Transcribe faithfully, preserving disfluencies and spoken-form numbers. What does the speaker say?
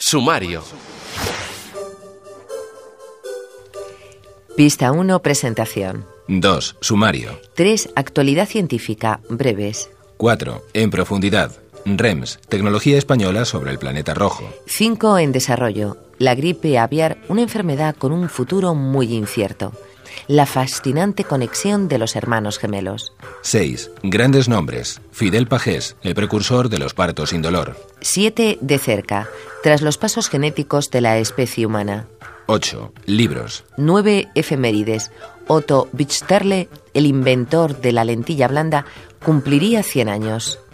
Sumario. Pista uno, presentación. dos. Sumario. tres. Actualidad científica, breves. cuatro. En profundidad. R E M S, tecnología española sobre el planeta rojo. cinco. En desarrollo. La gripe aviar, una enfermedad con un futuro muy incierto. La fascinante conexión de los hermanos gemelos. seis. Grandes nombres. Fidel Pagés, el precursor de los partos sin dolor. siete. De cerca. Tras los pasos genéticos de la especie humana. ocho. Libros. nueve. Efemérides. Otto Bichterle, el inventor de la lentilla blanda, cumpliría cien años.